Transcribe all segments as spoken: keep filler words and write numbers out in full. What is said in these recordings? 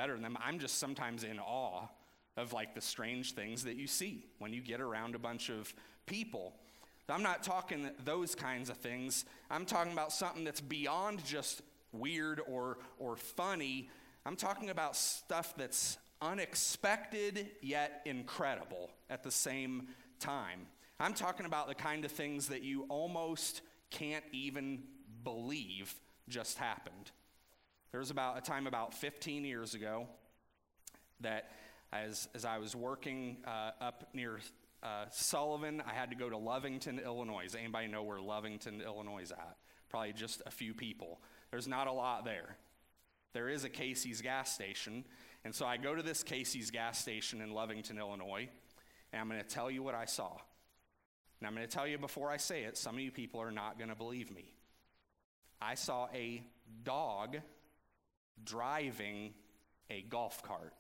better than them. I'm just sometimes in awe of like the strange things that you see when you get around a bunch of people. I'm not talking those kinds of things. I'm talking about something that's beyond just weird or or funny. I'm talking about stuff that's unexpected yet incredible at the same time. I'm talking about the kind of things that you almost can't even believe just happened. There was about a time about fifteen years ago that as as I was working uh, up near uh, Sullivan, I had to go to Lovington, Illinois. Does anybody know where Lovington, Illinois is at? Probably just a few people. There's not a lot there. There is a Casey's gas station, and so I go to this Casey's gas station in Lovington, Illinois, and I'm going to tell you what I saw. And I'm going to tell you before I say it, some of you people are not going to believe me. I saw a dog driving a golf cart.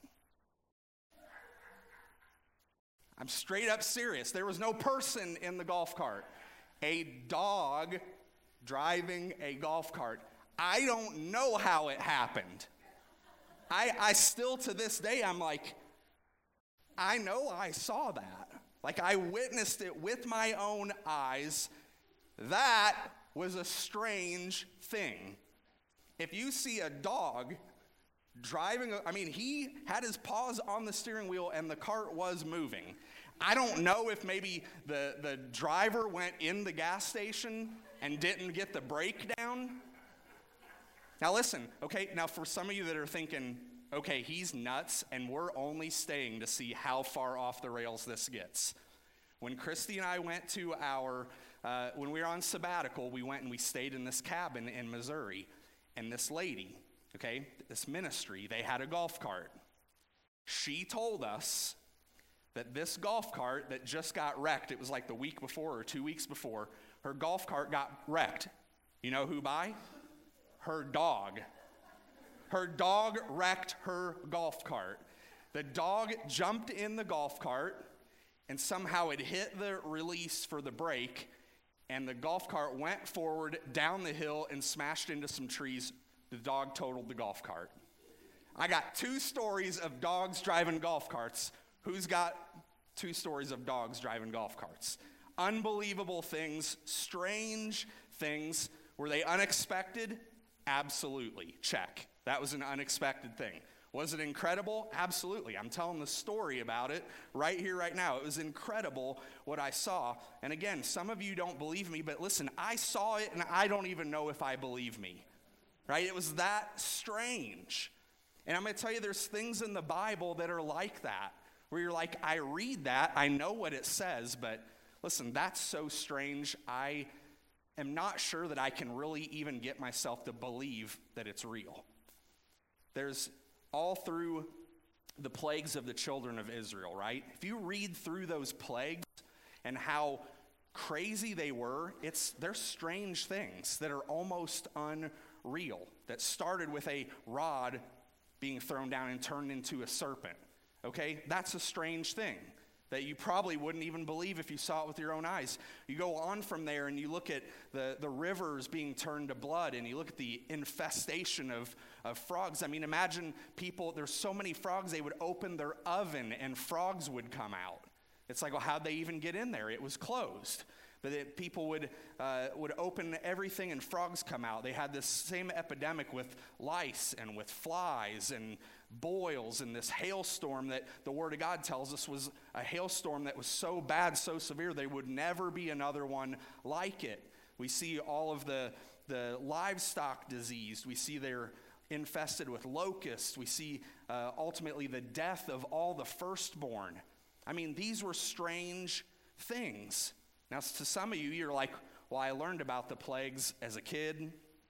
I'm straight up serious. There was no person in the golf cart. A dog driving a golf cart. I don't know how it happened. I, I still, to this day, I'm like, I know I saw that. Like, I witnessed it with my own eyes. That was a strange thing. If you see a dog driving, a, I mean, he had his paws on the steering wheel and the cart was moving. I don't know if maybe the, the driver went in the gas station and didn't get the brake down. Now listen, okay, now for some of you that are thinking, okay, he's nuts and we're only staying to see how far off the rails this gets. When Christy and I went to our, uh, when we were on sabbatical, we went and we stayed in this cabin in Missouri. And this lady, okay, this ministry, they had a golf cart. She told us that this golf cart that just got wrecked, it was like the week before or two weeks before, her golf cart got wrecked. You know who by? Her dog. Her dog wrecked her golf cart. The dog jumped in the golf cart, and somehow it hit the release for the brake, and the golf cart went forward down the hill and smashed into some trees. The dog totaled the golf cart. I got two stories of dogs driving golf carts. Who's got two stories of dogs driving golf carts? Unbelievable things, strange things. Were they unexpected? Absolutely. Check. That was an unexpected thing. Was it incredible? Absolutely. I'm telling the story about it right here, right now. It was incredible what I saw. And again, some of you don't believe me, but listen, I saw it and I don't even know if I believe me. Right? It was that strange. And I'm going to tell you, there's things in the Bible that are like that, where you're like, I read that, I know what it says, but listen, that's so strange. I am not sure that I can really even get myself to believe that it's real. There's all through the plagues of the children of Israel, right? If you read through those plagues and how crazy they were, it's they're strange things that are almost unreal, that started with a rod being thrown down and turned into a serpent, okay? That's a strange thing that you probably wouldn't even believe if you saw it with your own eyes. You go on from there and you look at the, the rivers being turned to blood, and you look at the infestation of, of frogs. I mean, imagine people, there's so many frogs, they would open their oven and frogs would come out. It's like, well, how'd they even get in there? It was closed. But it, people would uh, would open everything and frogs come out. They had this same epidemic with lice and with flies and boils, and this hailstorm that the Word of God tells us was a hailstorm that was so bad, so severe, there would never be another one like it. We see all of the, the livestock diseased. We see they're infested with locusts. We see uh, ultimately the death of all the firstborn. I mean, these were strange things. Now, to some of you, you're like, well, I learned about the plagues as a kid.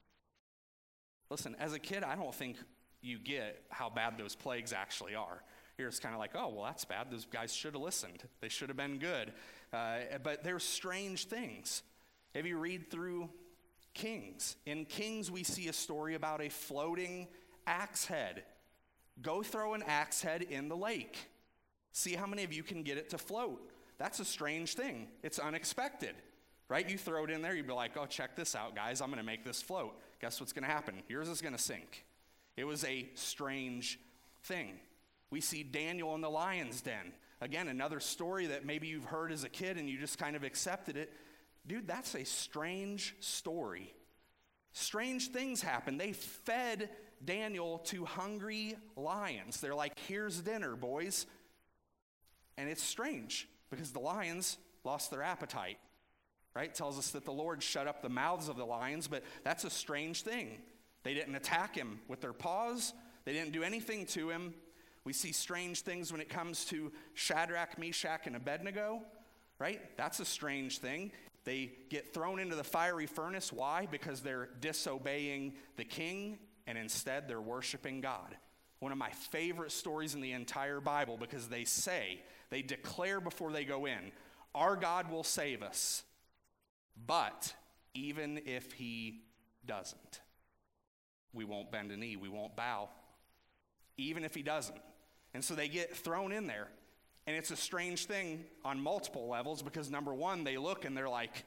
Listen, as a kid, I don't think you get how bad those plagues actually are. You're just kind of like, oh, well, that's bad. Those guys should have listened. They should have been good. Uh, but they're strange things. If you read through Kings, in Kings, we see a story about a floating axe head. Go throw an axe head in the lake. See how many of you can get it to float. That's a strange thing. It's unexpected, right? You throw it in there, you'd be like, oh, check this out, guys. I'm going to make this float. Guess what's going to happen? Yours is going to sink. It was a strange thing. We see Daniel in the lion's den. Again, another story that maybe you've heard as a kid and you just kind of accepted it. Dude, that's a strange story. Strange things happen. They fed Daniel to hungry lions. They're like, here's dinner, boys. And it's strange because the lions lost their appetite, right? It tells us that the Lord shut up the mouths of the lions, but that's a strange thing. They didn't attack him with their paws. They didn't do anything to him. We see strange things when it comes to Shadrach, Meshach, and Abednego, right? That's a strange thing. They get thrown into the fiery furnace. Why? Because they're disobeying the king, and instead they're worshiping God. One of my favorite stories in the entire Bible, because they say, they declare before they go in, our God will save us, but even if he doesn't, we won't bend a knee, we won't bow, even if he doesn't. And so they get thrown in there. And it's a strange thing on multiple levels because, number one, they look and they're like,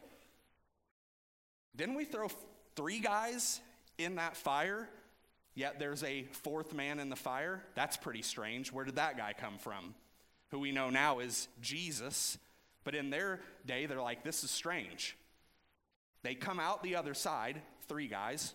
didn't we throw three guys in that fire, yet there's a fourth man in the fire? That's pretty strange. Where did that guy come from? Who we know now is Jesus. But in their day, they're like, this is strange. They come out the other side, three guys,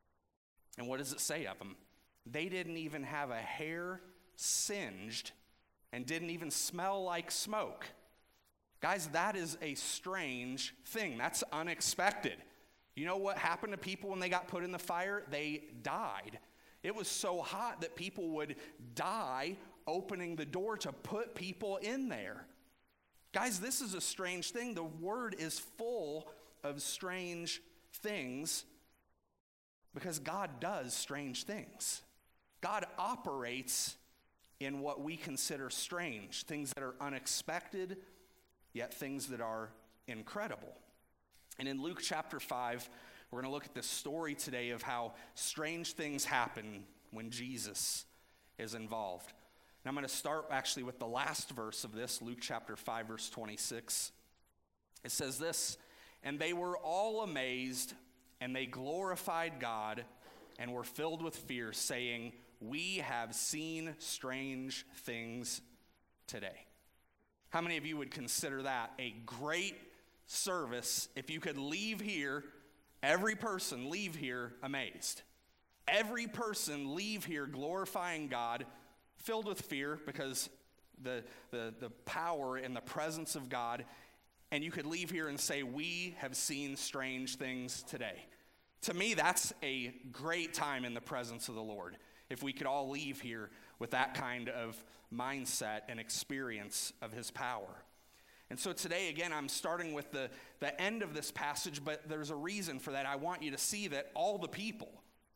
and what does it say of them? They didn't even have a hair singed and didn't even smell like smoke. Guys, that is a strange thing. That's unexpected. You know what happened to people when they got put in the fire? They died. It was so hot that people would die opening the door to put people in there. Guys, this is a strange thing. The word is full of strange things because God does strange things. God operates in what we consider strange, things that are unexpected, yet things that are incredible. And in Luke chapter five, we're going to look at this story today of how strange things happen when Jesus is involved. And I'm going to start actually with the last verse of this, Luke chapter five, verse twenty-six. It says this, and they were all amazed, and they glorified God, and were filled with fear, saying, we have seen strange things today. How many of you would consider that a great service if you could leave here, every person leave here amazed? Every person leave here glorifying God, filled with fear because the, the, the power and the presence of God, and you could leave here and say, we have seen strange things today. To me, that's a great time in the presence of the Lord. If we could all leave here with that kind of mindset and experience of his power. And so today, again, I'm starting with the, the end of this passage, but there's a reason for that. I want you to see that all the people,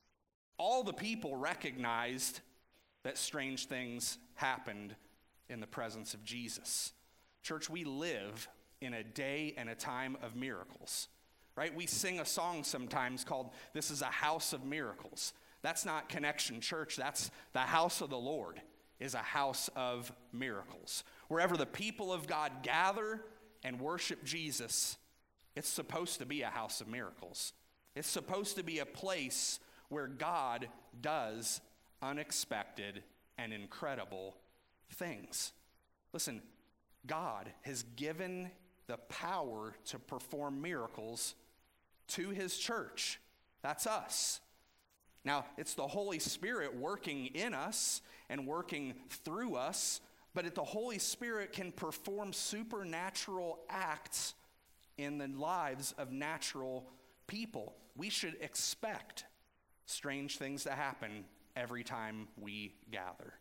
all the people recognized that strange things happened in the presence of Jesus. Church, we live in a day and a time of miracles, right? We sing a song sometimes called, "This is a House of Miracles." That's not Connection Church. That's the house of the Lord is a house of miracles. Wherever the people of God gather and worship Jesus, it's supposed to be a house of miracles. It's supposed to be a place where God does unexpected and incredible things. Listen, God has given the power to perform miracles to his church. That's us. Now, it's the Holy Spirit working in us and working through us, but the Holy Spirit can perform supernatural acts in the lives of natural people. We should expect strange things to happen every time we gather.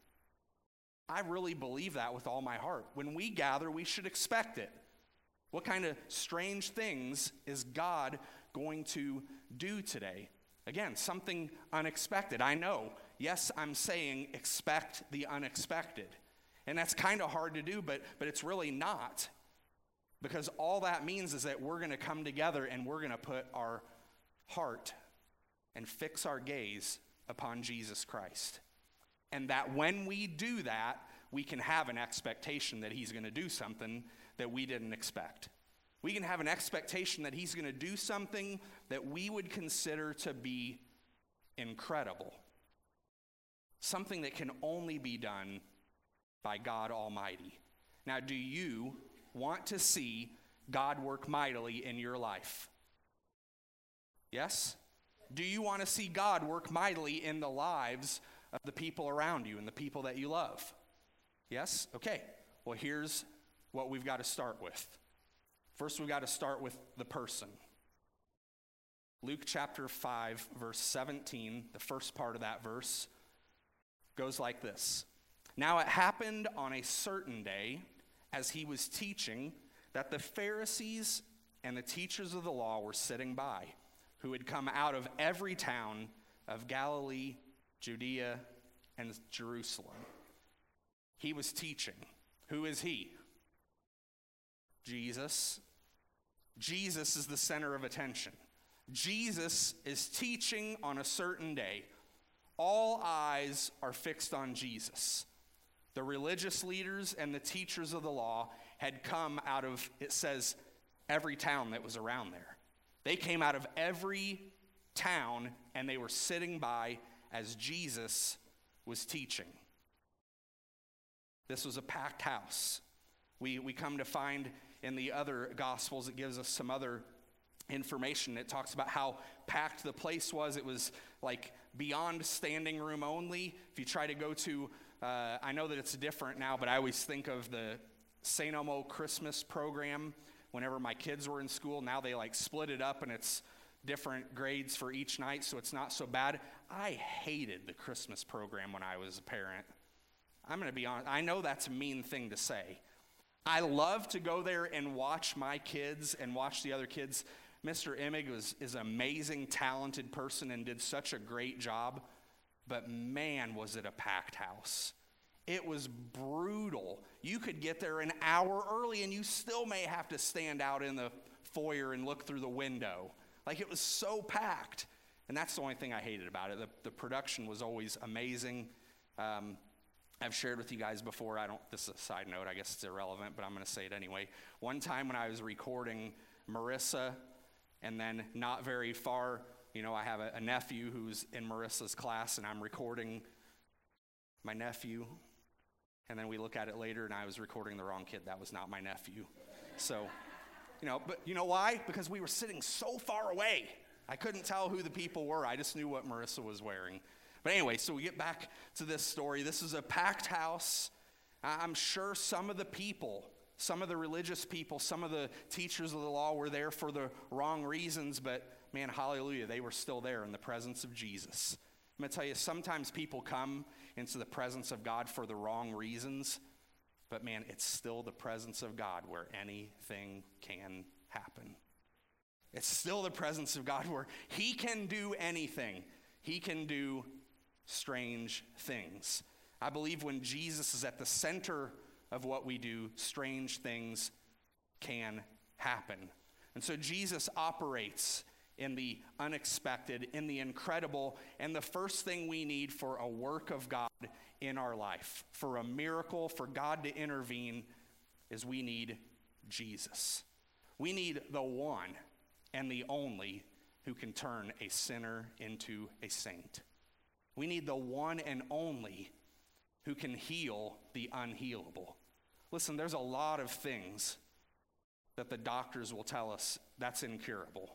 I really believe that with all my heart. When we gather, we should expect it. What kind of strange things is God going to do today? Again, something unexpected. I know. Yes, I'm saying expect the unexpected. And that's kind of hard to do, but, but it's really not. Because all that means is that we're going to come together and we're going to put our heart and fix our gaze upon Jesus Christ. And that when we do that, we can have an expectation that he's going to do something that we didn't expect. We can have an expectation that he's going to do something that we would consider to be incredible. something that can only be done by God Almighty. Now, do you want to see God work mightily in your life? Yes? Do you want to see God work mightily in the lives of the people around you and the people that you love? Yes? Okay. Well, here's what we've got to start with. First, we've got to start with the person. Luke chapter five, verse seventeen, the first part of that verse, goes like this. Now it happened on a certain day, as he was teaching, that the Pharisees and the teachers of the law were sitting by, who had come out of every town of Galilee, Judea, and Jerusalem. He was teaching. Who is he? Jesus. Jesus is the center of attention. Jesus is teaching on a certain day. All eyes are fixed on Jesus. The religious leaders and the teachers of the law had come out of, it says, every town that was around there. They came out of every town, and they were sitting by as Jesus was teaching. This was a packed house. We, we come to find in the other Gospels, it gives us some other information. It talks about how packed the place was. It was like beyond standing room only. If you try to go to, uh, I know that it's different now, but I always think of the Saint Elmo Christmas program. Whenever my kids were in school, now they like split it up and it's different grades for each night, so it's not so bad. I hated the Christmas program when I was a parent. I'm going to be honest. I know that's a mean thing to say. I love to go there and watch my kids and watch the other kids. Mister Emig was, is an amazing, talented person and did such a great job, but man, was it a packed house. It was brutal. You could get there an hour early and you still may have to stand out in the foyer and look through the window. Like, it was so packed. And that's the only thing I hated about it. The, the production was always amazing. Um, I've shared with you guys before, I don't, this is a side note, I guess it's irrelevant, but I'm going to say it anyway. One time when I was recording Marissa, and then not very far, you know, I have a, a nephew who's in Marissa's class, and I'm recording my nephew, and then we look at it later, and I was recording the wrong kid. That was not my nephew. So, you know, but you know why? Because we were sitting so far away. I couldn't tell who the people were. I just knew what Marissa was wearing. But anyway, so we get back to this story. This is a packed house. I'm sure some of the people, some of the religious people, some of the teachers of the law were there for the wrong reasons, but man, hallelujah, they were still there in the presence of Jesus. I'm going to tell you, sometimes people come into the presence of God for the wrong reasons, but man, it's still the presence of God where anything can happen. It's still the presence of God where he can do anything. He can do strange things. I believe when Jesus is at the center of what we do, strange things can happen. And so Jesus operates in the unexpected, in the incredible, and the first thing we need for a work of God in our life, for a miracle, for God to intervene, is we need Jesus. We need the one and the only who can turn a sinner into a saint. We need the one and only who can heal the unhealable. Listen, there's a lot of things that the doctors will tell us that's incurable.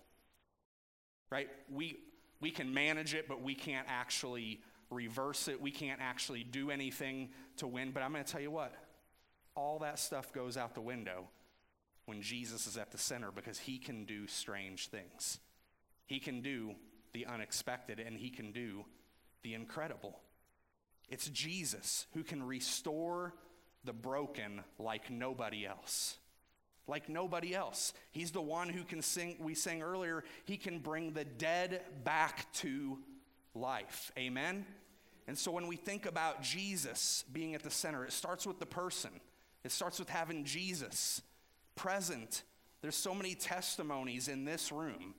Right? We we can manage it, but we can't actually reverse it. We can't actually do anything to win. But I'm going to tell you what, all that stuff goes out the window when Jesus is at the center, because he can do strange things. He can do the unexpected, and he can do the incredible. It's Jesus who can restore the broken like nobody else. Like nobody else. He's the one who can sing, we sang earlier, he can bring the dead back to life. Amen? And so when we think about Jesus being at the center, it starts with the person. It starts with having Jesus present. There's so many testimonies in this room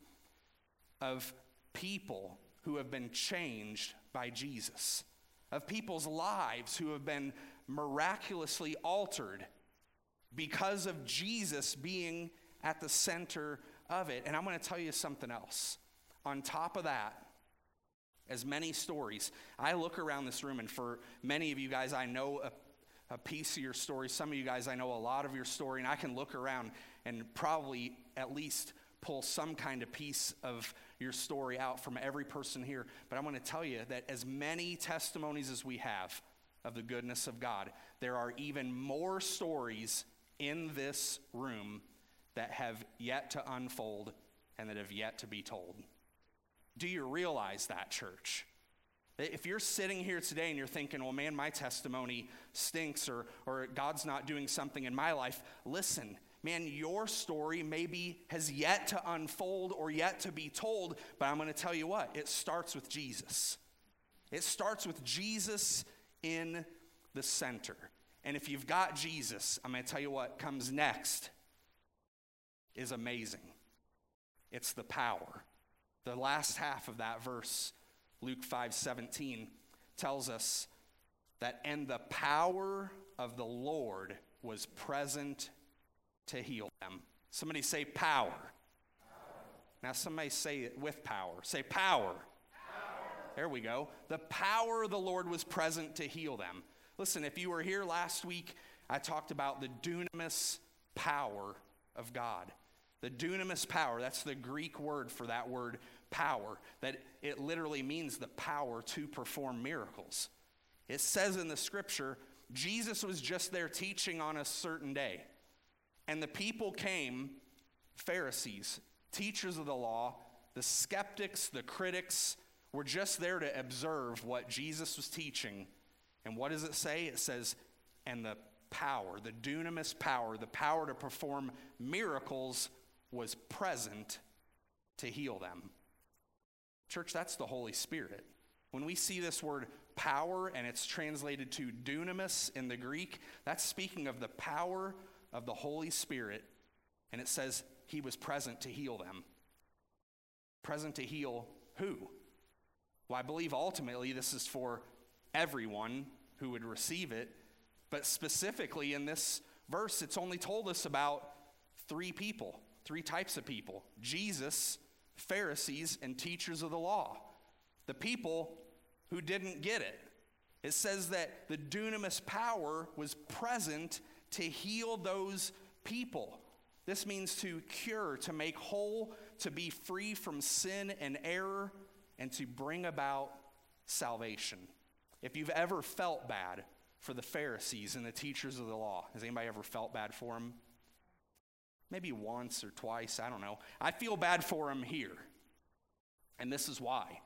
of people who have been changed by Jesus, of people's lives who have been miraculously altered because of Jesus being at the center of it. And I'm going to tell you something else. On top of that, as many stories. I look around this room, and for many of you guys, I know a, a piece of your story. Some of you guys, I know a lot of your story, and I can look around and probably at least pull some kind of piece of your story out from every person here. But I want to tell you that as many testimonies as we have of the goodness of God, there are even more stories in this room that have yet to unfold and that have yet to be told. Do you realize that, church? If you're sitting here today and you're thinking, well, man, my testimony stinks, or, or God's not doing something in my life, listen, man, your story maybe has yet to unfold or yet to be told, but I'm going to tell you what, it starts with Jesus. It starts with Jesus in the center. And if you've got Jesus, I'm going to tell you what comes next is amazing. It's the power. The last half of that verse, Luke five seventeen, tells us that, and the power of the Lord was present to heal them. Somebody say power. Power. Now somebody say it with power. Say power. Power. There we go. The power of the Lord was present to heal them. Listen, if you were here last week, I talked about the dunamis power of God. The dunamis power, that's the Greek word for that word power, that it literally means the power to perform miracles. It says in the scripture, Jesus was just there teaching on a certain day. And the people came, Pharisees, teachers of the law, the skeptics, the critics, were just there to observe what Jesus was teaching. And what does it say? It says, and the power, the dunamis power, the power to perform miracles was present to heal them. Church, that's the Holy Spirit. When we see this word power and it's translated to dunamis in the Greek, that's speaking of the power of the Holy Spirit. And it says he was present to heal them. Present to heal who? Well, I believe ultimately this is for everyone who would receive it. But specifically in this verse, it's only told us about three people. Three types of people: Jesus, Pharisees, and teachers of the law. The people who didn't get it. It says that the dunamis power was present to heal those people. This means to cure, to make whole, to be free from sin and error, and to bring about salvation. If you've ever felt bad for the Pharisees and the teachers of the law, has anybody ever felt bad for them? Maybe once or twice, I don't know. I feel bad for them here. And this is why.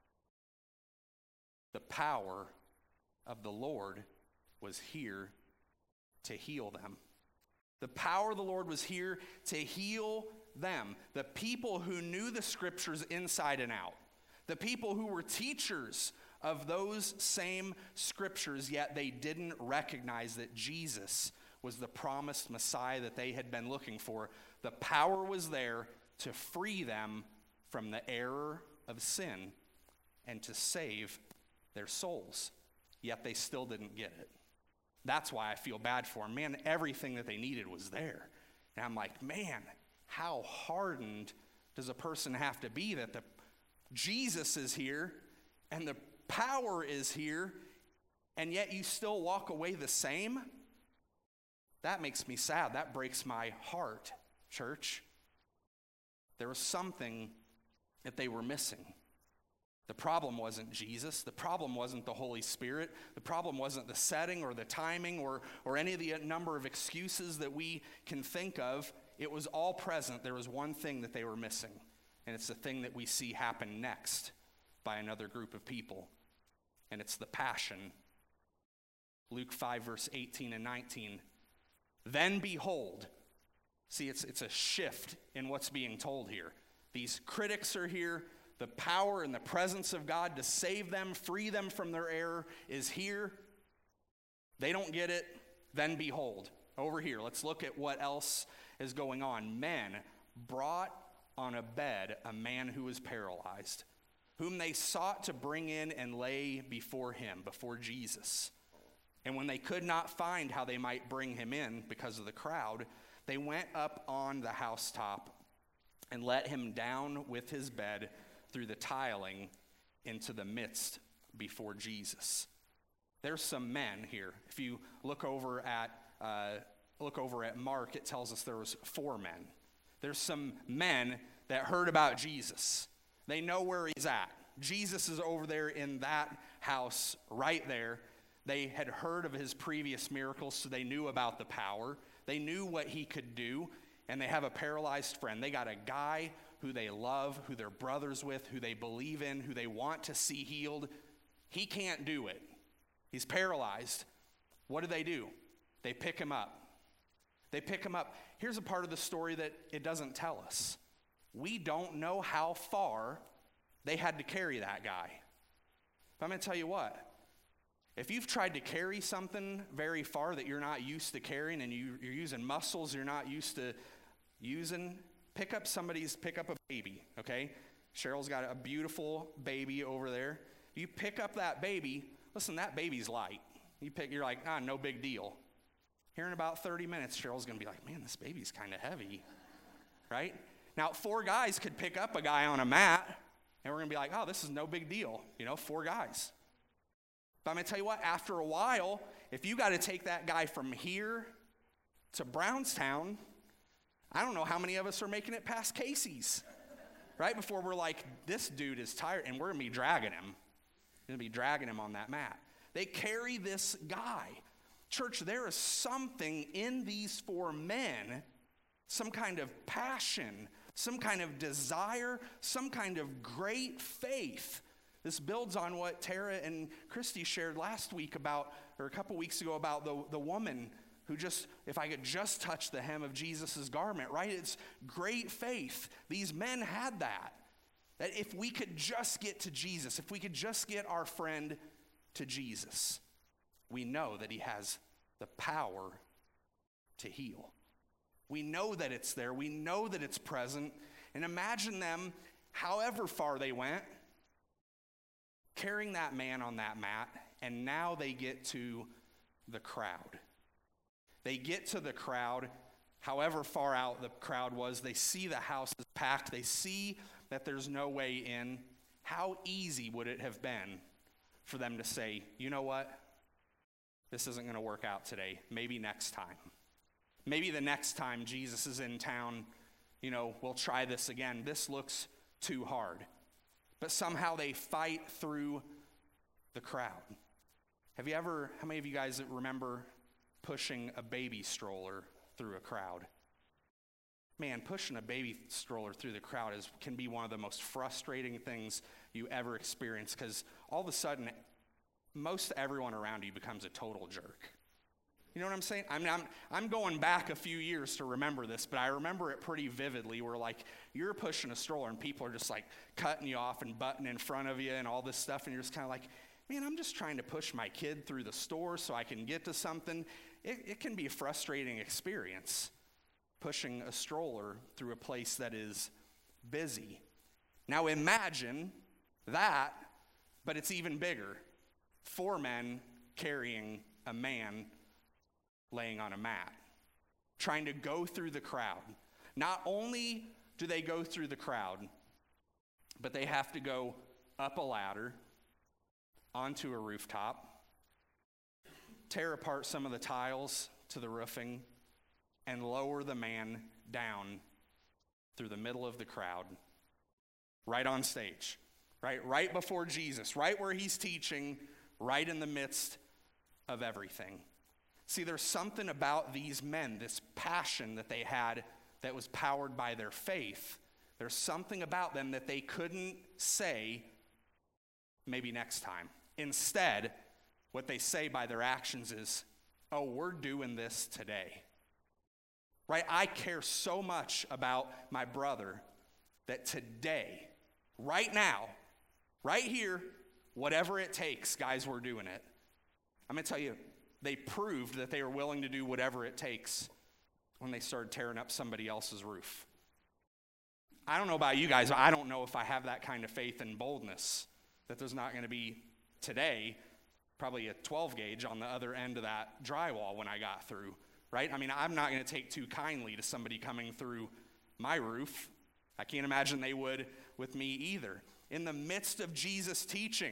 The power of the Lord was here to heal them. The power of the Lord was here to heal them. The people who knew the scriptures inside and out. The people who were teachers of those same scriptures, yet they didn't recognize that Jesus was the promised Messiah that they had been looking for. The power was there to free them from the error of sin and to save their souls. Yet they still didn't get it. That's why I feel bad for them. Man, everything that they needed was there. And I'm like, man, how hardened does a person have to be that the Jesus is here and the power is here, and yet you still walk away the same? That makes me sad. That breaks my heart, church. There was something that they were missing. The problem wasn't Jesus. The problem wasn't the Holy Spirit. The problem wasn't the setting or the timing or, or any of the number of excuses that we can think of. It was all present. There was one thing that they were missing, and it's the thing that we see happen next by another group of people, and it's the passion. Luke five, verse eighteen and nineteen. Then behold, see, it's, it's a shift in what's being told here. These critics are here. The power and the presence of God to save them, free them from their error is here. They don't get it. Then behold, over here, let's look at what else is going on. Men brought on a bed a man who was paralyzed, whom they sought to bring in and lay before him, before Jesus. And when they could not find how they might bring him in because of the crowd, they went up on the housetop and let him down with his bed through the tiling into the midst before Jesus. There's some men here. If you look over at uh, look over at Mark, it tells us there was four men. There's some men that heard about Jesus. They know where he's at. Jesus is over there in that house right there. They had heard of his previous miracles, so they knew about the power. They knew what he could do, and they have a paralyzed friend. They got a guy who they love, who they're brothers with, who they believe in, who they want to see healed. He can't do it. He's paralyzed. What do they do? They pick him up. They pick him up. Here's a part of the story that it doesn't tell us. We don't know how far they had to carry that guy. But I'm going to tell you what. If you've tried to carry something very far that you're not used to carrying, and you, you're using muscles you're not used to using, pick up somebody's, pick up a baby, okay? Cheryl's got a beautiful baby over there. You pick up that baby, listen, that baby's light. You pick, you're like, ah, no big deal. Here in about thirty minutes, Cheryl's going to be like, man, this baby's kind of heavy, right? Now, four guys could pick up a guy on a mat, and we're going to be like, oh, this is no big deal, you know, four guys. But I'm going to tell you what, after a while, if you got to take that guy from here to Brownstown, I don't know how many of us are making it past Casey's, right? Before we're like, this dude is tired, and we're going to be dragging him. We're going to be dragging him on that mat. They carry this guy. Church, there is something in these four men, some kind of passion, some kind of desire, some kind of great faith. This builds on what Tara and Christy shared last week about, or a couple weeks ago, about the, the woman who just, if I could just touch the hem of Jesus' garment, right? It's great faith. These men had that. That if we could just get to Jesus, if we could just get our friend to Jesus, we know that he has the power to heal. We know that it's there. We know that it's present. And imagine them, however far they went, carrying that man on that mat, and now they get to the crowd. They get to the crowd, however far out the crowd was. They see the house is packed. They see that there's no way in. How easy would it have been for them to say, you know what? This isn't going to work out today. Maybe next time. Maybe the next time Jesus is in town, you know, we'll try this again. This looks too hard. But somehow they fight through the crowd. Have you ever, how many of you guys remember pushing a baby stroller through a crowd? Man, pushing a baby stroller through the crowd is can be one of the most frustrating things you ever experience, because all of a sudden, most everyone around you becomes a total jerk. You know what I'm saying? I mean, I'm, I'm going back a few years to remember this, but I remember it pretty vividly, where like you're pushing a stroller and people are just like cutting you off and butting in front of you and all this stuff, and you're just kind of like, man, I'm just trying to push my kid through the store so I can get to something. It, it can be a frustrating experience, pushing a stroller through a place that is busy. Now imagine that, but it's even bigger. Four men carrying a man laying on a mat, trying to go through the crowd. Not only do they go through the crowd, but they have to go up a ladder, onto a rooftop, tear apart some of the tiles to the roofing, and lower the man down through the middle of the crowd, right on stage, right, right before Jesus, right where he's teaching, right in the midst of everything. See, there's something about these men, this passion that they had that was powered by their faith. There's something about them that they couldn't say, maybe next time. Instead, what they say by their actions is, oh, we're doing this today. Right? I care so much about my brother that today, right now, right here, whatever it takes, guys, we're doing it. I'm going to tell you, they proved that they were willing to do whatever it takes when they started tearing up somebody else's roof. I don't know about you guys, but I don't know if I have that kind of faith and boldness that there's not going to be today probably a twelve gauge on the other end of that drywall when I got through, right? I mean, I'm not going to take too kindly to somebody coming through my roof. I can't imagine they would with me either. in the midst of Jesus' teaching.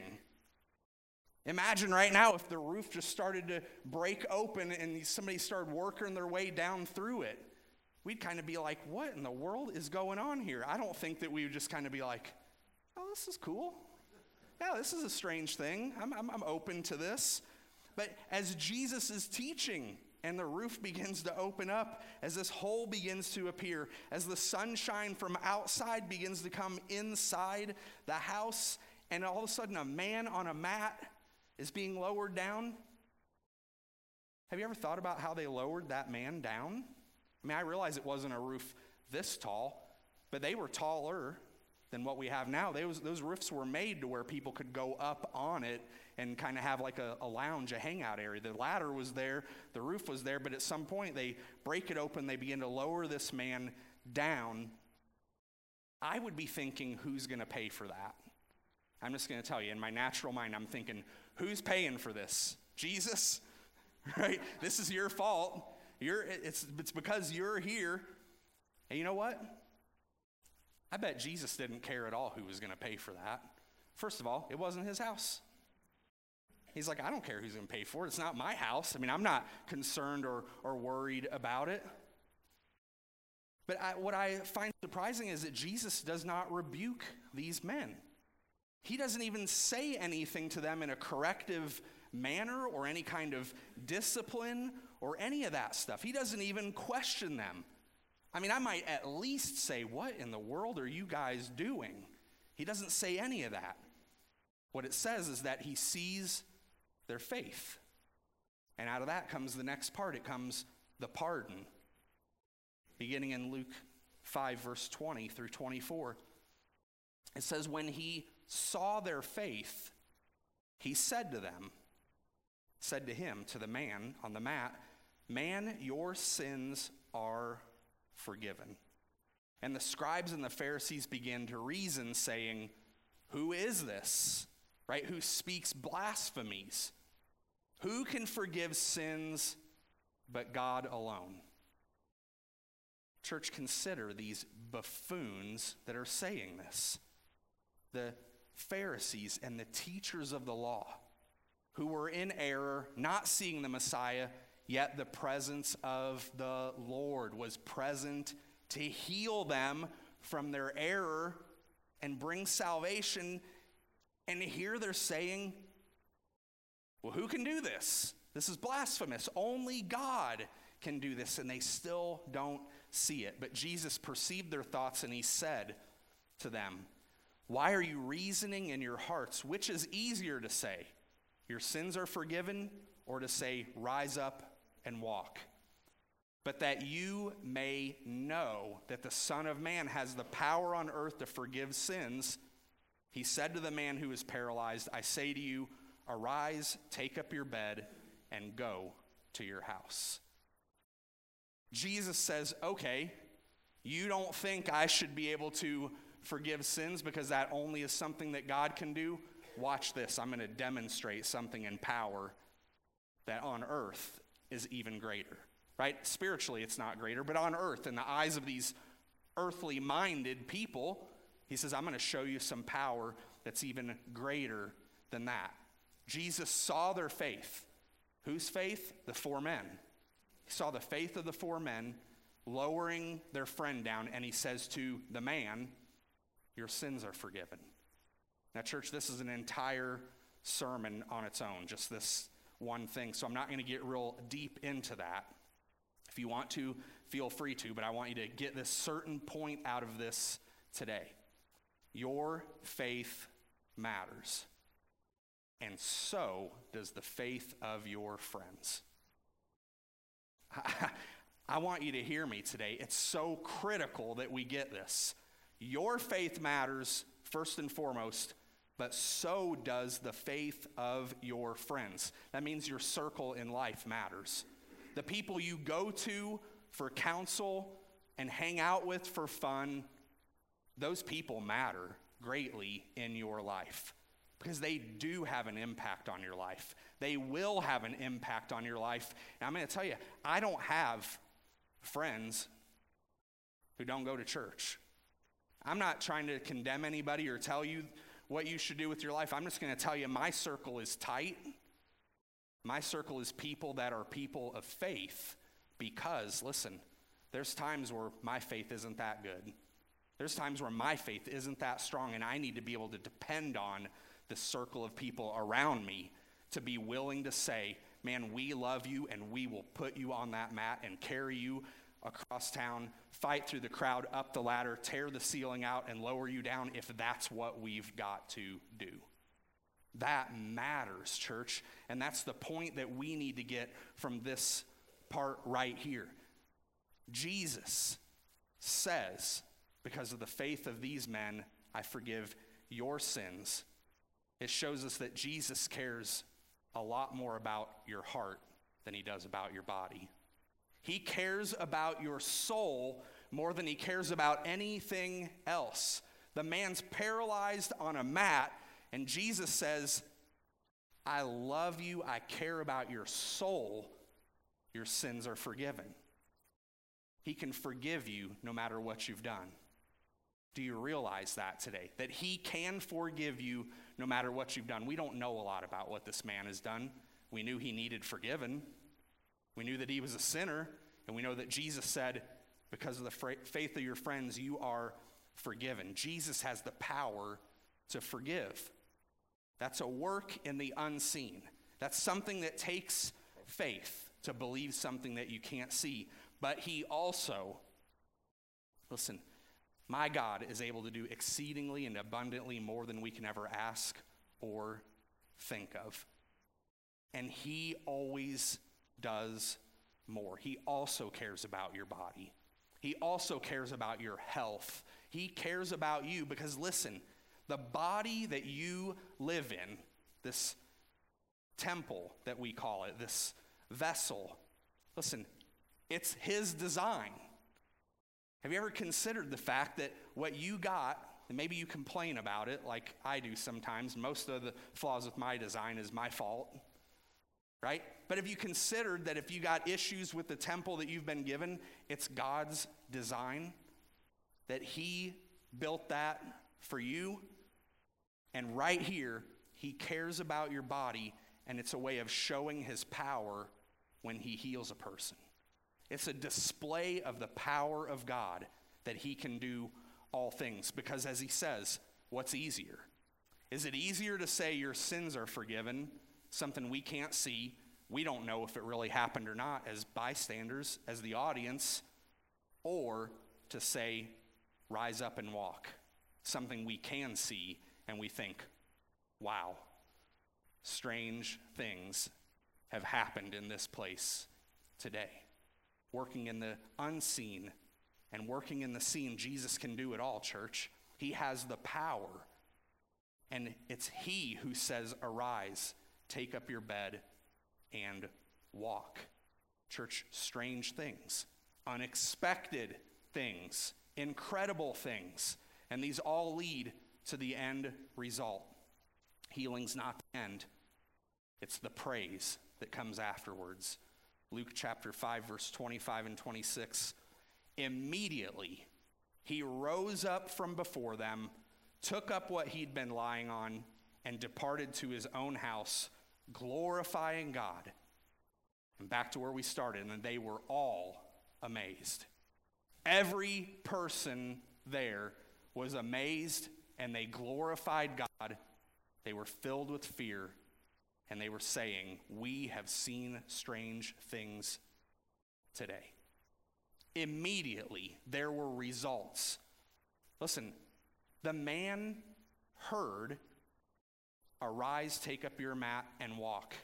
Imagine right now if the roof just started to break open and somebody started working their way down through it. We'd kind of be like, what in the world is going on here? I don't think that we would just kind of be like, oh, this is cool. Yeah, this is a strange thing. I'm, I'm, I'm open to this. But as Jesus is teaching and the roof begins to open up, as this hole begins to appear, as the sunshine from outside begins to come inside the house, and all of a sudden a man on a mat is being lowered down. Have you ever thought about how they lowered that man down? I mean, I realize it wasn't a roof this tall, but they were taller than what we have now. Those, those roofs were made to where people could go up on it and kind of have like a, a lounge, a hangout area. The ladder was there, the roof was there, but at some point they break it open, they begin to lower this man down. I would be thinking, who's going to pay for that? I'm just going to tell you, in my natural mind, I'm thinking, who's paying for this? Jesus? Right? This is your fault. You're, it's, it's because you're here. And you know what? I bet Jesus didn't care at all who was going to pay for that. First of all, it wasn't his house. He's like, I don't care who's going to pay for it. It's not my house. I mean, I'm not concerned or, or worried about it. But I, what I find surprising is that Jesus does not rebuke these men. He doesn't even say anything to them in a corrective manner or any kind of discipline or any of that stuff. He doesn't even question them. I mean, I might at least say, what in the world are you guys doing? He doesn't say any of that. What it says is that he sees their faith. And out of that comes the next part. It comes the pardon. Beginning in Luke five, verse twenty through twenty-four. It says, when he saw their faith, he said to them, said to him, to the man on the mat, man, your sins are forgiven. And the scribes and the Pharisees began to reason, saying, who is this, right, who speaks blasphemies? Who can forgive sins but God alone? Church, consider these buffoons that are saying this. The Pharisees and the teachers of the law who were in error, not seeing the Messiah, yet the presence of the Lord was present to heal them from their error and bring salvation. And here they're saying, well, who can do this? This is blasphemous. Only God can do this. And they still don't see it. But Jesus perceived their thoughts and he said to them, why are you reasoning in your hearts? Which is easier to say, your sins are forgiven, or to say, rise up and walk? But that you may know that the Son of Man has the power on earth to forgive sins, he said to the man who was paralyzed, I say to you, arise, take up your bed, and go to your house. Jesus says, okay, you don't think I should be able to forgive sins because that only is something that God can do? Watch this. I'm going to demonstrate something in power that on earth is even greater, right? Spiritually, it's not greater, but on earth, in the eyes of these earthly minded people, he says, I'm going to show you some power that's even greater than that. Jesus saw their faith. Whose faith? The four men. He saw the faith of the four men lowering their friend down, and he says to the man, your sins are forgiven. Now, church, this is an entire sermon on its own, just this one thing. So I'm not going to get real deep into that. If you want to, feel free to, but I want you to get this certain point out of this today. Your faith matters. And so does the faith of your friends. I, I want you to hear me today. It's so critical that we get this. Your faith matters first and foremost, but so does the faith of your friends. That means your circle in life matters. The people you go to for counsel and hang out with for fun, those people matter greatly in your life because they do have an impact on your life. They will have an impact on your life. And I'm going to tell you, I don't have friends who don't go to church. I'm not trying to condemn anybody or tell you what you should do with your life. I'm just going to tell you my circle is tight. My circle is people that are people of faith because, listen, there's times where my faith isn't that good. There's times where my faith isn't that strong, and I need to be able to depend on the circle of people around me to be willing to say, man, we love you, and we will put you on that mat and carry you across town, fight through the crowd, up the ladder, tear the ceiling out, and lower you down if that's what we've got to do. That matters, church, and that's the point that we need to get from this part right here. Jesus says, because of the faith of these men, I forgive your sins. It shows us that Jesus cares a lot more about your heart than he does about your body. He cares about your soul more than he cares about anything else. The man's paralyzed on a mat, and Jesus says, I love you, I care about your soul, your sins are forgiven. He can forgive you no matter what you've done. Do you realize that today? That he can forgive you no matter what you've done. We don't know a lot about what this man has done. We knew he needed forgiven. We knew that he was a sinner, and we know that Jesus said, because of the faith of your friends, you are forgiven. Jesus has the power to forgive. That's a work in the unseen. That's something that takes faith to believe something that you can't see. But he also, listen, my God is able to do exceedingly and abundantly more than we can ever ask or think of. And he always does more. He also cares about your body. He also cares about your health. He cares about you because, listen, the body that you live in, this temple that we call it, this vessel, listen, it's his design. Have you ever considered the fact that what you got, and maybe you complain about it like I do sometimes, most of the flaws with my design is my fault, right? But have you considered that if you got issues with the temple that you've been given, it's God's design, that he built that for you? And right here, he cares about your body, and it's a way of showing his power when he heals a person. It's a display of the power of God that he can do all things. Because as he says, what's easier? Is it easier to say your sins are forgiven, something we can't see? We don't know if it really happened or not as bystanders, as the audience, or to say, rise up and walk, something we can see and we think, wow, strange things have happened in this place today. Working in the unseen and working in the seen, Jesus can do it all, church. He has the power. And it's he who says, arise, take up your bed, and walk. Church, strange things, unexpected things, incredible things. And these all lead to the end result. Healing's not the end. It's the praise that comes afterwards. Luke chapter five, verse twenty-five and twenty-six. Immediately, he rose up from before them, took up what he'd been lying on, and departed to his own house, glorifying God. And back to where we started, and they were all amazed. Every person there was amazed, and they glorified God. They were filled with fear, and they were saying, we have seen strange things today. Immediately, there were results. Listen, the man heard, arise, take up your mat, and walk.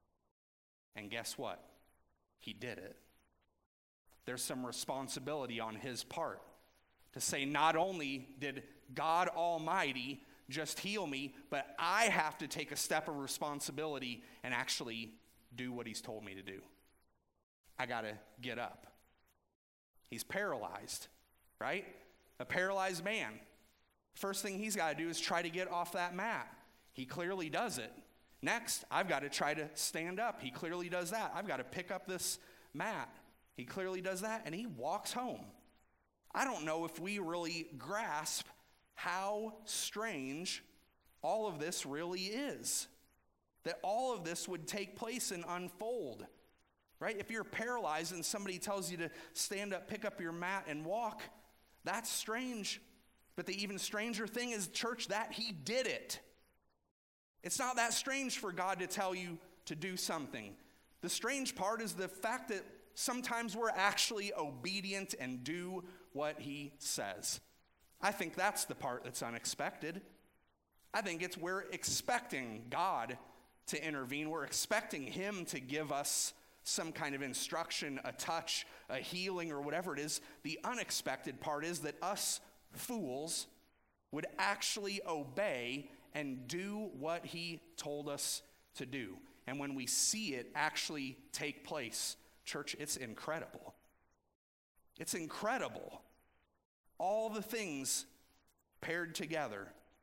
And guess what? He did it. There's some responsibility on his part to say, not only did God Almighty just heal me, but I have to take a step of responsibility and actually do what he's told me to do. I got to get up. He's paralyzed, right? A paralyzed man. First thing he's got to do is try to get off that mat. He clearly does it. Next, I've got to try to stand up. He clearly does that. I've got to pick up this mat. He clearly does that, and he walks home. I don't know if we really grasp how strange all of this really is. That all of this would take place and unfold, right? If you're paralyzed and somebody tells you to stand up, pick up your mat, and walk, that's strange. But the even stranger thing is, church, that he did it. It's not that strange for God to tell you to do something. The strange part is the fact that sometimes we're actually obedient and do what he says. I think that's the part that's unexpected. I think it's we're expecting God to intervene. We're expecting him to give us some kind of instruction, a touch, a healing, or whatever it is. The unexpected part is that us fools would actually obey and do what he told us to do. And when we see it actually take place, church, it's incredible. It's incredible. All the things paired together.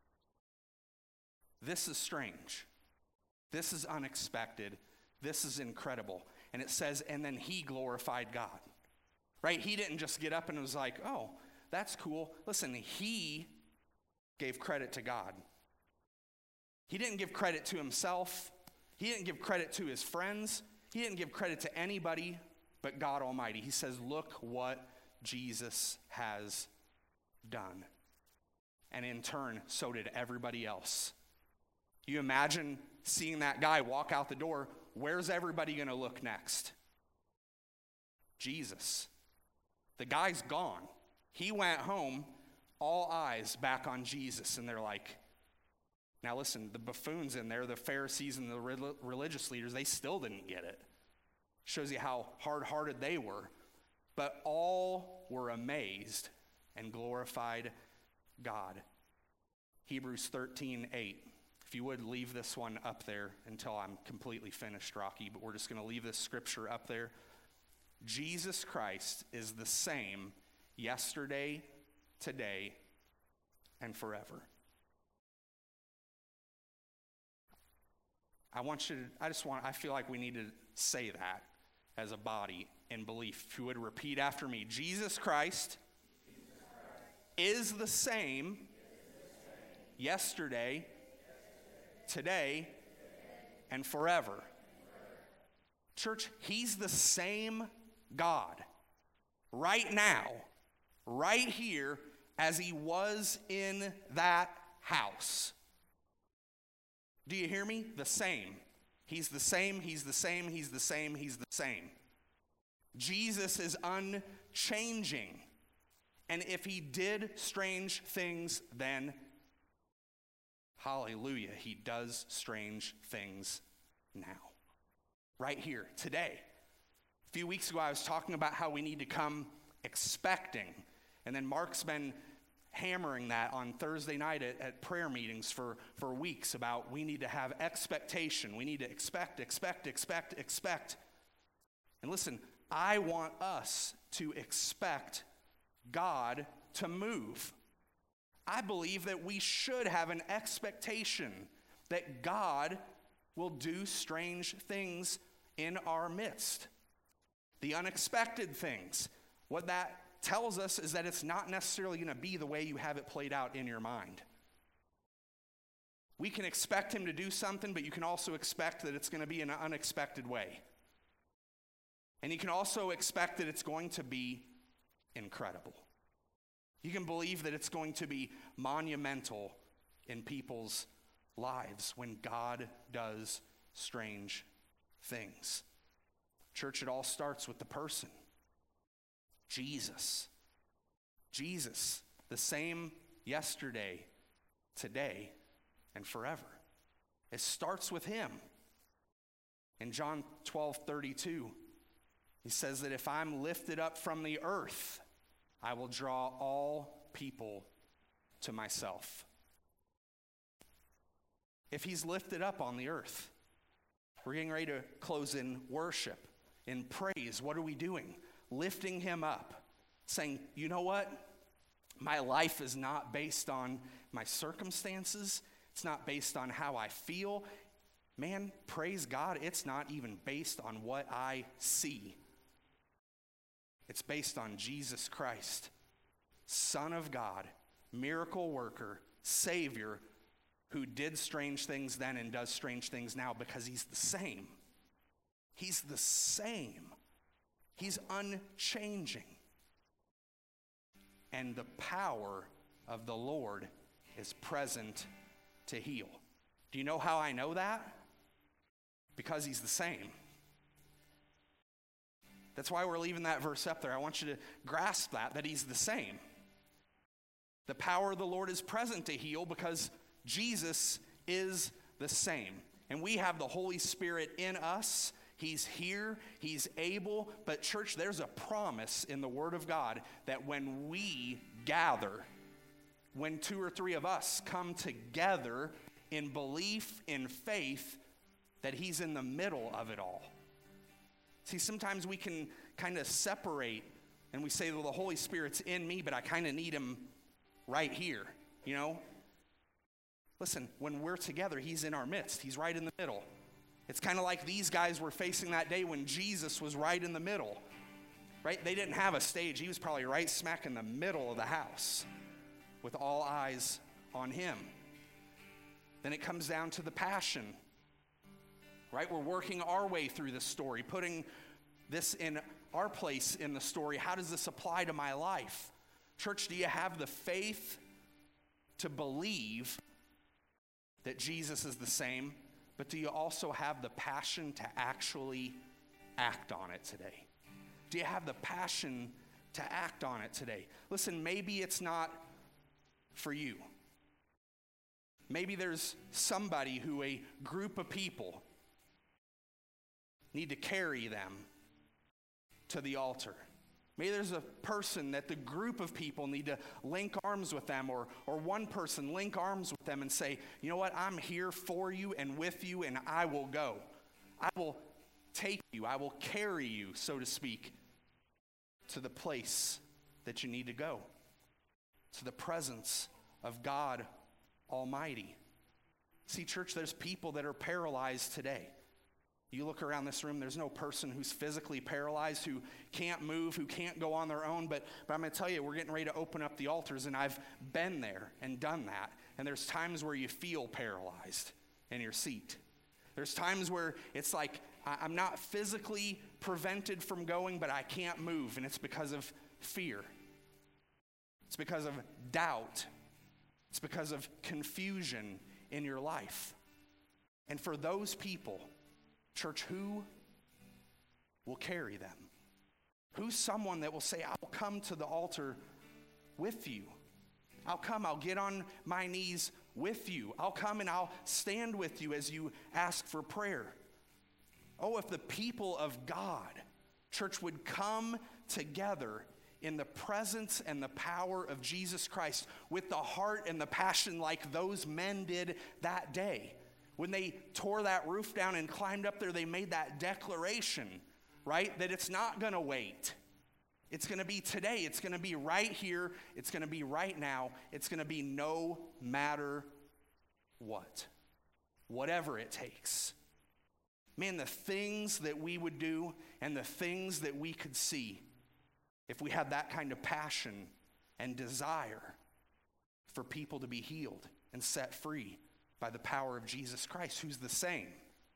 This is strange. This is unexpected. This is incredible. And it says, and then he glorified God. Right? He didn't just get up and was like, oh, that's cool. Listen, he gave credit to God. He didn't give credit to himself. He didn't give credit to his friends. He didn't give credit to anybody but God Almighty. He says, look what Jesus has done. And in turn, so did everybody else. You imagine seeing that guy walk out the door. Where's everybody going to look next? Jesus. The guy's gone. He went home, all eyes back on Jesus. And they're like, now listen, the buffoons in there, the Pharisees and the re- religious leaders, they still didn't get it. Shows you how hard-hearted they were. But all were amazed and glorified God. Hebrews thirteen eight. If you would, leave this one up there until I'm completely finished, Rocky, but we're just going to leave this scripture up there. Jesus Christ is the same yesterday, today, and forever. I want you to, I just want, I feel like we need to say that as a body in belief. If you would repeat after me. Jesus Christ, Jesus Christ is the same yesterday, today, and forever. Church, he's the same God right now, right here, as he was in that house. Do you hear me? The same. He's the same, he's the same, he's the same, he's the same. Jesus is unchanging. And if he did strange things then, hallelujah, he does strange things now. Right here, today. A few weeks ago, I was talking about how we need to come expecting. And then Mark's been hammering that on Thursday night at, at prayer meetings for, for weeks about we need to have expectation. We need to expect, expect, expect, expect. And listen, I want us to expect God to move. I believe that we should have an expectation that God will do strange things in our midst. The unexpected things. What that tells us is that it's not necessarily going to be the way you have it played out in your mind. We can expect him to do something, but you can also expect that it's going to be in an unexpected way. And you can also expect that it's going to be incredible. You can believe that it's going to be monumental in people's lives when God does strange things. Church, it all starts with the person. Jesus. Jesus, the same yesterday, today, and forever. It starts with him. In John twelve thirty-two, he says that if I'm lifted up from the earth, I will draw all people to myself. If he's lifted up on the earth, we're getting ready to close in worship, in praise. What are we doing? Lifting him up, saying, you know what? My life is not based on my circumstances. It's not based on how I feel. Man, praise God, it's not even based on what I see. It's based on Jesus Christ. Son of God, miracle worker, Savior, who did strange things then and does strange things now, because he's the same. He's the same. He's unchanging. And the power of the Lord is present to heal. Do you know how I know that? Because he's the same. That's why we're leaving that verse up there. I want you to grasp that, that he's the same. The power of the Lord is present to heal because Jesus is the same. And we have the Holy Spirit in us. He's here. He's able. But church, there's a promise in the Word of God that when we gather, when two or three of us come together in belief, in faith, that he's in the middle of it all. See, sometimes we can kind of separate and we say, well, the Holy Spirit's in me, but I kind of need him right here, you know? Listen, when we're together, he's in our midst. He's right in the middle. It's kind of like these guys were facing that day when Jesus was right in the middle, right? They didn't have a stage. He was probably right smack in the middle of the house with all eyes on him. Then it comes down to the passion, right? We're working our way through this story, putting this in our place in the story. How does this apply to my life? Church, do you have the faith to believe that Jesus is the same, but do you also have the passion to actually act on it today? Do you have the passion to act on it today? Listen, maybe it's not for you. Maybe there's somebody who a group of people need to carry them to the altar. Maybe there's a person that the group of people need to link arms with them, or, or one person link arms with them and say, you know what, I'm here for you and with you, and I will go. I will take you, I will carry you, so to speak, to the place that you need to go, to the presence of God Almighty. See, church, there's people that are paralyzed today. You look around this room, there's no person who's physically paralyzed, who can't move, who can't go on their own. But, but I'm going to tell you, we're getting ready to open up the altars, and I've been there and done that. And there's times where you feel paralyzed in your seat. There's times where it's like, I, I'm not physically prevented from going, but I can't move. And it's because of fear. It's because of doubt. It's because of confusion in your life. And for those people, church, who will carry them? Who's someone that will say, I'll come to the altar with you. I'll come, I'll get on my knees with you. I'll come and I'll stand with you as you ask for prayer. Oh, if the people of God, church, would come together in the presence and the power of Jesus Christ with the heart and the passion like those men did that day. When they tore that roof down and climbed up there, they made that declaration, right? That it's not going to wait. It's going to be today. It's going to be right here. It's going to be right now. It's going to be no matter what. Whatever it takes. Man, the things that we would do and the things that we could see if we had that kind of passion and desire for people to be healed and set free by the power of Jesus Christ, who's the same.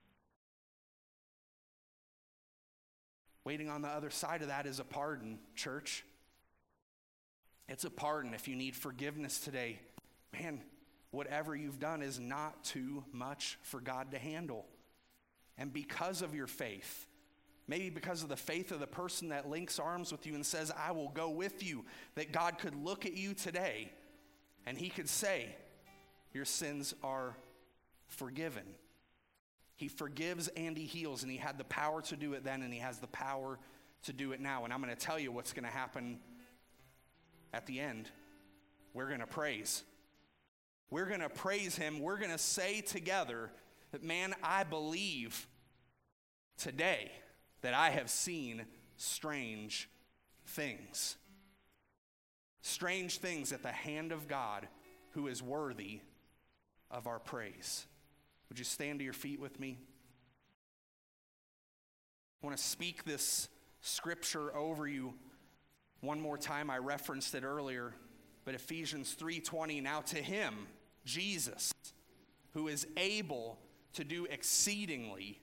Waiting on the other side of that is a pardon, church. It's a pardon. If you need forgiveness today, man, whatever you've done is not too much for God to handle. And because of your faith, maybe because of the faith of the person that links arms with you and says, I will go with you, that God could look at you today and he could say, your sins are forgiven. He forgives and he heals, and he had the power to do it then, and he has the power to do it now. And I'm going to tell you what's going to happen at the end. We're going to praise. We're going to praise him. We're going to say together that, man, I believe today that I have seen strange things. Strange things at the hand of God, who is worthy of our praise. Would you stand to your feet with me? I want to speak this scripture over you One more time, I referenced it earlier, but Ephesians three twenty, now to him, Jesus, who is able to do exceedingly,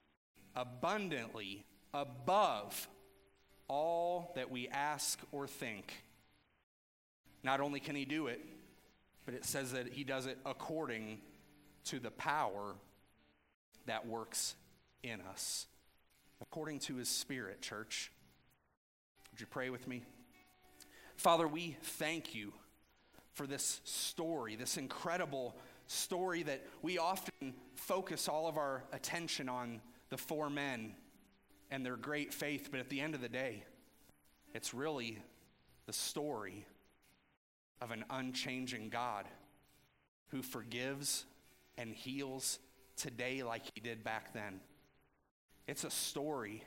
abundantly, above all that we ask or think. Not only can he do it, but it says that he does it according to the power that works in us. According to his Spirit, church. Would you pray with me? Father, we thank you for this story, this incredible story that we often focus all of our attention on the four men and their great faith, but at the end of the day, it's really the story of an unchanging God who forgives and heals today like he did back then. It's a story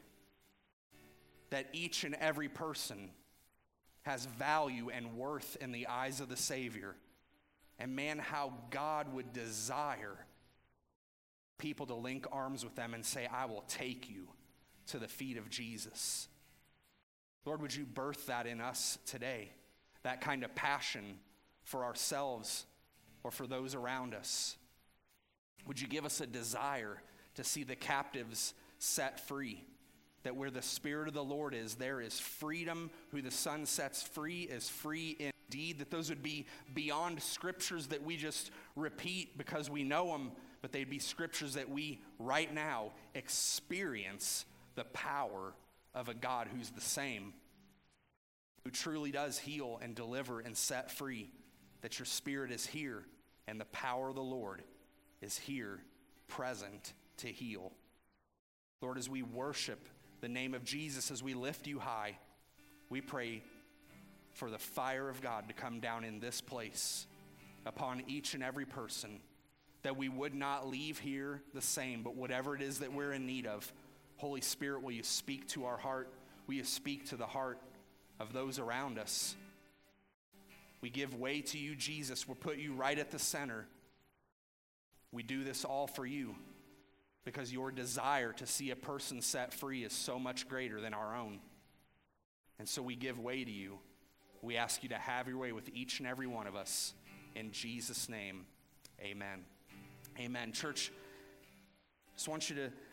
that each and every person has value and worth in the eyes of the Savior. And man, how God would desire people to link arms with them and say, I will take you to the feet of Jesus. Lord, would you birth that in us today? That kind of passion for ourselves or for those around us. Would you give us a desire to see the captives set free? That where the Spirit of the Lord is, there is freedom. Who the Son sets free is free indeed. That those would be beyond scriptures that we just repeat because we know them, but they'd be scriptures that we right now experience the power of a God who's the same, who truly does heal and deliver and set free. That your Spirit is here and the power of the Lord is here, present to heal. Lord, as we worship the name of Jesus, as we lift you high, we pray for the fire of God to come down in this place upon each and every person, that we would not leave here the same, but whatever it is that we're in need of, Holy Spirit, will you speak to our heart? Will you speak to the heart of those around us? We give way to you, Jesus. We'll put you right at the center. We do this all for you because your desire to see a person set free is so much greater than our own. And so we give way to you. We ask you to have your way with each and every one of us. In Jesus' name, amen. Amen. Church, just want you to